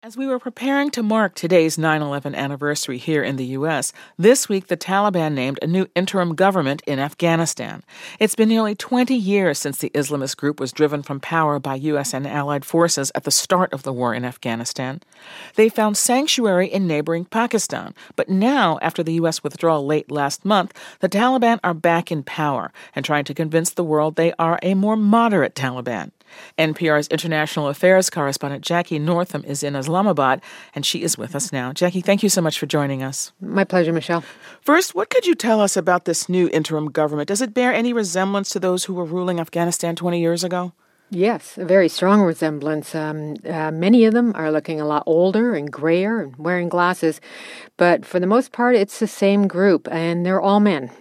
As we were preparing to mark today's 9/11 anniversary here in the U.S., this week the Taliban named a new interim government in Afghanistan. It's been nearly 20 years since the Islamist group was driven from power by U.S. and allied forces at the start of the war in Afghanistan. They found sanctuary in neighboring Pakistan, but now, after the U.S. withdrawal late last month, the Taliban are back in power and trying to convince the world they are a more moderate Taliban. NPR's international affairs correspondent Jackie Northam is in Islamabad, and she is with us now. Jackie, thank you so much for joining us. My pleasure, Michelle. First, what could you tell us about this new interim government? Does it bear any resemblance to those who were ruling Afghanistan 20 years ago? Yes, a very strong resemblance. Many of them are looking a lot older and grayer and wearing glasses, but for the most part, it's the same group, and they're all men.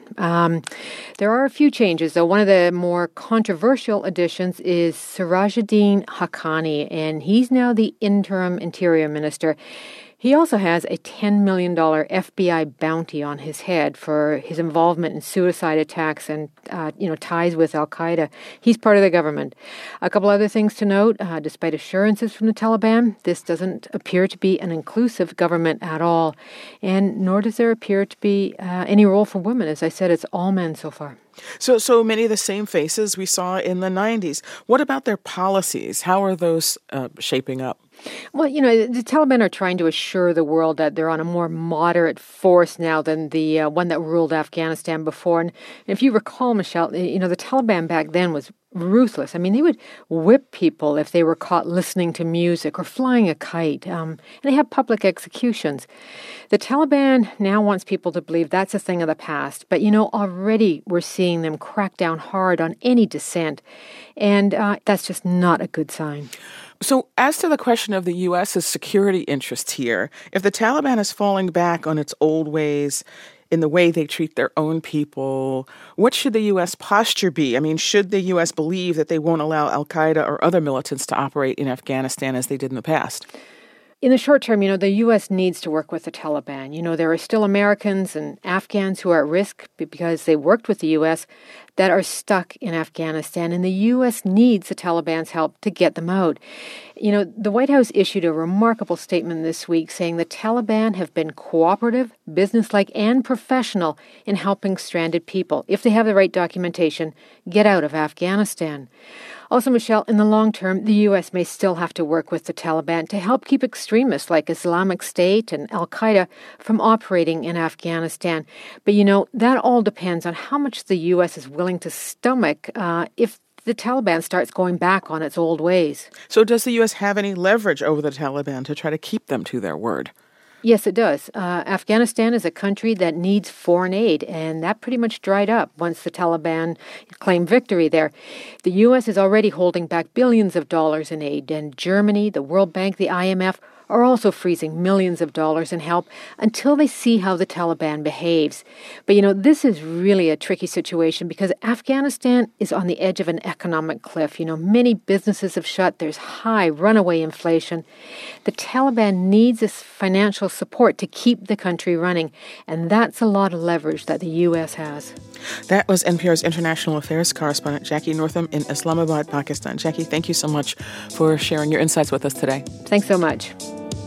There are a few changes, though. One of the more controversial additions is Sirajuddin Haqqani, and he's now the interim interior minister. He also has a $10 million FBI bounty on his head for his involvement in suicide attacks and, ties with al-Qaeda. He's part of the government. A couple other things to note. Despite assurances from the Taliban, this doesn't appear to be an inclusive government at all. And nor does there appear to be any role for women. As I said, it's all men so far. So many of the same faces we saw in the 90s. What about their policies? How are those shaping up? Well, the Taliban are trying to assure the world that they're on a more moderate force now than the one that ruled Afghanistan before. And if you recall, Michelle, the Taliban back then was ruthless. I mean, they would whip people if they were caught listening to music or flying a kite. And they have public executions. The Taliban now wants people to believe that's a thing of the past. But, already we're seeing them crack down hard on any dissent. And that's just not a good sign. So as to the question of the U.S.'s security interests here, if the Taliban is falling back on its old ways in the way they treat their own people, what should the U.S. posture be? I mean, should the U.S. believe that they won't allow al-Qaeda or other militants to operate in Afghanistan as they did in the past? In the short term, the U.S. needs to work with the Taliban. There are still Americans and Afghans who are at risk because they worked with the U.S. that are stuck in Afghanistan, and the U.S. needs the Taliban's help to get them out. The White House issued a remarkable statement this week saying the Taliban have been cooperative, businesslike, and professional in helping stranded people, if they have the right documentation, get out of Afghanistan. Also, Michelle, in the long term, the U.S. may still have to work with the Taliban to help keep extremists like Islamic State and al-Qaeda from operating in Afghanistan. But, that all depends on how much the U.S. is willing to stomach if the Taliban starts going back on its old ways. So does the U.S. have any leverage over the Taliban to try to keep them to their word? Yes, it does. Afghanistan is a country that needs foreign aid, and that pretty much dried up once the Taliban claimed victory there. The U.S. is already holding back billions of dollars in aid, and Germany, the World Bank, the IMF are also freezing millions of dollars in help until they see how the Taliban behaves. But, this is really a tricky situation because Afghanistan is on the edge of an economic cliff. Many businesses have shut. There's high runaway inflation. The Taliban needs this financial support to keep the country running, and that's a lot of leverage that the U.S. has. That was NPR's international affairs correspondent Jackie Northam in Islamabad, Pakistan. Jackie, thank you so much for sharing your insights with us today. Thanks so much.